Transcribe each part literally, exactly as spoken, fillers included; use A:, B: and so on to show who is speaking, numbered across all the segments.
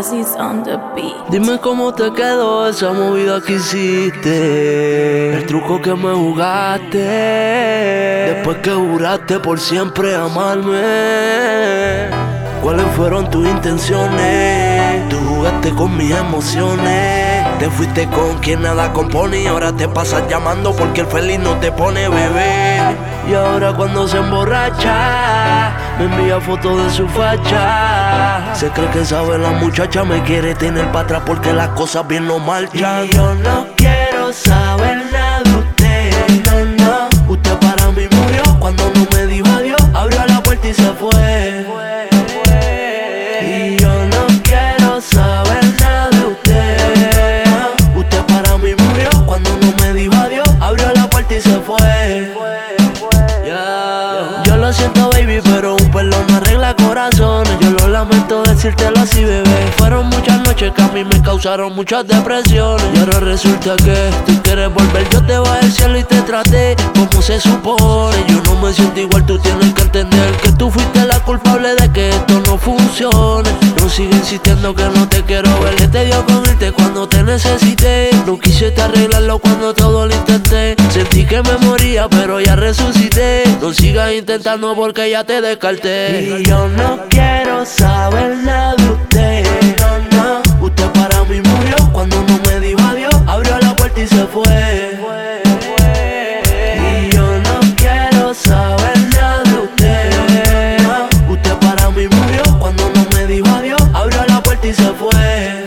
A: Razzies on the beat.
B: Dime cómo te quedó esa movida que hiciste, el truco que me jugaste, después que juraste por siempre amarme. ¿Cuáles fueron tus intenciones? Tú jugaste con mis emociones. Te fuiste con quien nada compone y ahora te pasas llamando porque el feliz no te pone bebé. Y ahora cuando se emborracha me envía fotos de su facha. Se cree que sabe la muchacha, me quiere tener para atrás porque las cosas bien no marchan. Y yo no quiero saber nada de usted, no, no. Usted para mí murió cuando no me dijo adiós. Abrió la puerta y se fue. Y yo no quiero saber nada de usted. Usted para mí murió cuando no me dijo adiós. Abrió la puerta y se fue. Yeah. Yo lo siento, baby, pero un perdón no arregla corazones. Yo lo lamento decírtelo así, bebé. Fueron muchas noches que a mí me causaron muchas depresiones. Y ahora resulta que tú quieres volver. Yo te bajé al cielo y te traté como se supone. Yo no me siento igual, tú tienes que entender que tú fuiste la culpable de que esto no funcione. No sigue insistiendo que no te quiero ver. ¿Qué te dio con irte cuando te necesité? No quisiste arreglarlo cuando todo lo intenté. Sentí que me moría pero ya resucité. No sigas intentando porque ya te descarté. Y yo no quiero saber nada de usted, no, no. Usted para mí murió cuando no me dijo adiós. Abrió la puerta y se fue. Y yo no quiero saber nada de usted, no. Usted para mí murió cuando no me dijo adiós. Abrió la puerta y se fue.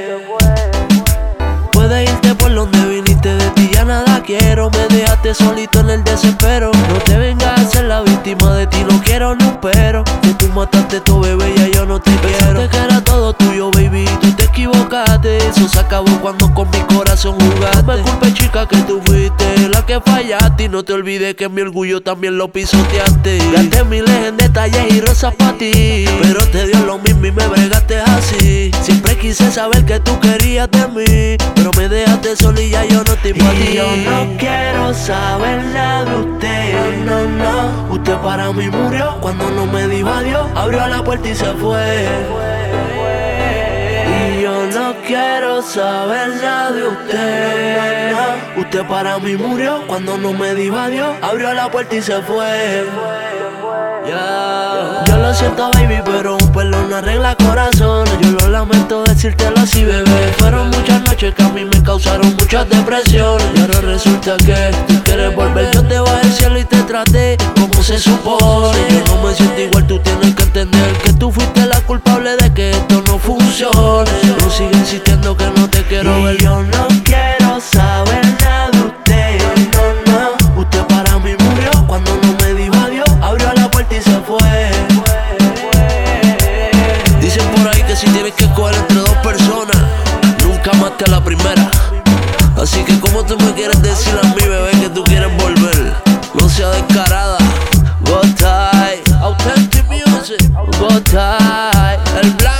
B: Puedes irte por donde viniste, de ti ya nada quiero. Me dejaste solito en el desespero. No te vengas a ser la víctima, de ti no quiero ni un pero. Que tú mataste tu bebé, ya yo no te quiero. Pensaste que era todo tuyo, baby, tú te equivocaste. Eso se acabó cuando con mi corazón jugaste. No me culpes, chica, que tú fuiste la que fallaste. Y no te olvides que mi orgullo también lo pisoteaste. Gasté miles en detalles y rosas pa' ti, pero te dio lo mismo y me bregaste así. Siempre quise saber que tú querías de mí, pero me dejaste sola y ya yo no estoy pa' ti. Yo no quiero saber nada de usted, no, no. Usted para mí murió cuando no me dijo adiós. Abrió la puerta y se fue. Y yo no quiero saber nada de usted, no. Usted para mí murió cuando no me dijo adiós. Abrió la puerta y se fue. Yeah. Yo lo siento, baby, pero un perdón no arregla corazones. Yo lo lamento decírtelo así, bebé. Fueron muchas noches que a mí me causaron muchas depresiones. Y ahora resulta que tú quieres volver. Yo te bajé al cielo y te traté como se supone. Yo no me siento igual, tú tienes que entender que tú fuiste la culpable de que esto no funcione. No sigue insistiendo que no te quiero ver. Yo no quiero saber nada de usted, no, no. Usted para mí murió cuando no me dijo adiós. Abrió la puerta y se fue. Dicen por ahí que si tienes que escoger entre dos personas, nunca más te la primera. Así que como tú me quieres decir a mí, bebé, que tú quieres volver, no sea descarada. Go tight, Authentic Music, go tight, el blanco.